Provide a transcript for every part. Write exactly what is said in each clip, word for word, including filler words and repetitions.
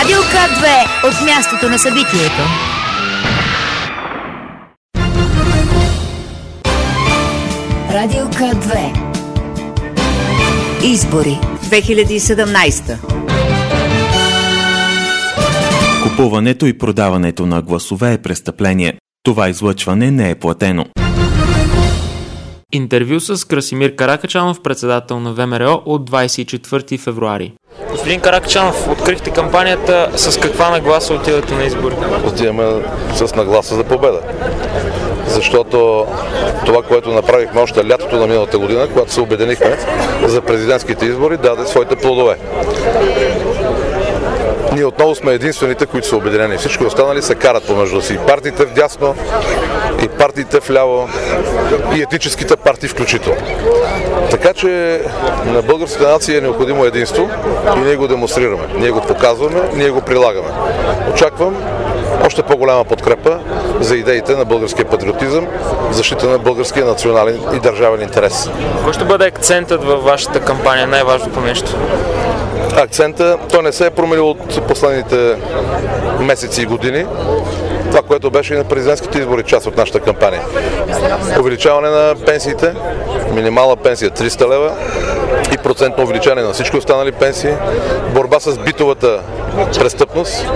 Радио К две от мястото на събитието. Радио К две. Избори две хиляди и седемнадесета. Купуването и продаването на гласове е престъпление. Това излъчване не е платено. Интервю с Красимир Каракачанов, председател на ВМРО от двадесет и четвърти февруари. Господин Каракачанов, открихте кампанията. С каква нагласа отивате на избори? Отиваме с нагласа за победа. Защото това, което направихме още лятото на миналата година, когато се обединихме за президентските избори, даде своите плодове. Ние отново сме единствените, които са обединени. Всички останали се карат помежду си. И партиите вдясно, и партиите вляво, и етническите партии включително. Така че на българската нация е необходимо единство и ние го демонстрираме. Ние го показваме, ние го прилагаме. Очаквам още по-голяма подкрепа за идеите на българския патриотизъм, в защита на българския национален и държавен интерес. Кой ще бъде акцентът във вашата кампания, най-важното нещо? Акцента, той не се е променил от последните месеци и години. Това, което беше и на президентските избори, част от нашата кампания. Увеличаване на пенсиите, минимална пенсия триста лева и процентно увеличаване на всички останали пенсии, борба с битовата престъпност,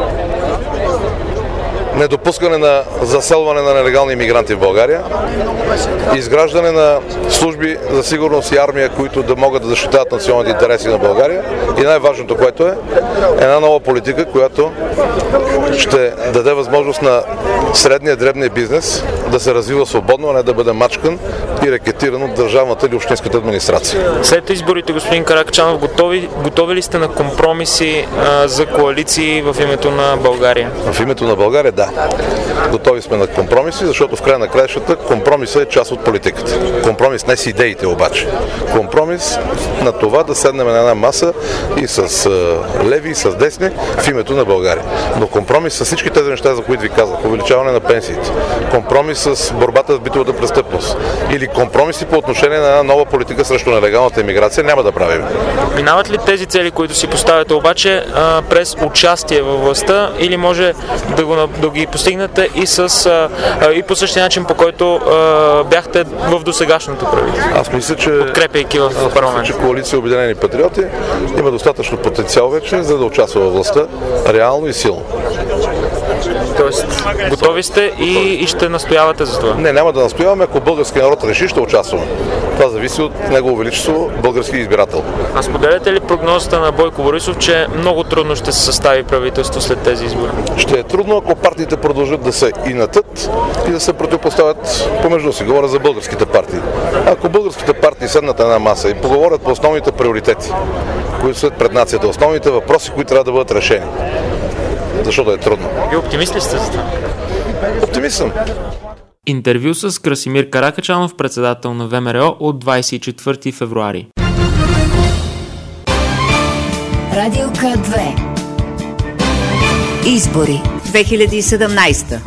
недопускане на заселване на нелегални имигранти в България, изграждане на служби за сигурност и армия, които да могат да защитават националните интереси на България и най-важното, което е една нова политика, която ще даде възможност на средния, дребния бизнес да се развива свободно, а не да бъде мачкан и рекетиран от държавната или общинската администрация. След изборите, господин Каракачанов, готови, готови ли сте на компромиси а, за коалиции в името на България? В името на България, да. Готови сме на компромиси, защото в края на краищата компромисът е част от политиката. Компромис не с идеите обаче. Компромис на това да седнем на една маса и с а, леви, и с десни в името на България. Но компромис с всички тези неща, за които ви казах, увеличаване на пенсиите, компромис с борбата с битовата престъпност или компромиси по отношение на една нова политика срещу нелегалната имиграция няма да правим. Минават ли тези цели, които си поставяте обаче а, през участие във властта или може да, го, да ги постигнете и, с, а, и по същия начин, по който а, бяхте в досегашното правителство? Аз мисля, че, подкрепяйки в парламент. че коалиция Обединени патриоти има достатъчно потенциал вече, за да участва във властта реално и силно. Тоест, готови сте и, и ще настоявате за това? Не, няма да настояваме, ако българския народ реши, ще участваме. Това зависи от Негово Величество, български избирател. А споделяте ли прогнозата на Бойко Борисов, че много трудно ще се състави правителство след тези избори? Ще е трудно, ако партиите продължат да се инатят и да се противопоставят помежду си. Говоря за българските партии. Ако българските партии седнат на една маса и поговорят по основните приоритети, които са пред нацията, основните въпроси, които трябва да бъдат решени, защото е трудно. Вие оптимист ли сте за това? Оптимист съм. Интервю с Красимир Каракачанов, председател на ВМРО от двадесет и четвърти февруари. Радио К две. Избори две хиляди и седемнадесета.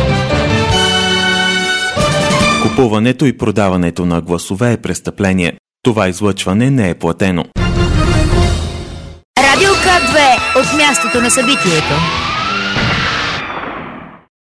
Купуването и продаването на гласове е престъпление. Това излъчване не е платено. Радио К две от мястото на събитието.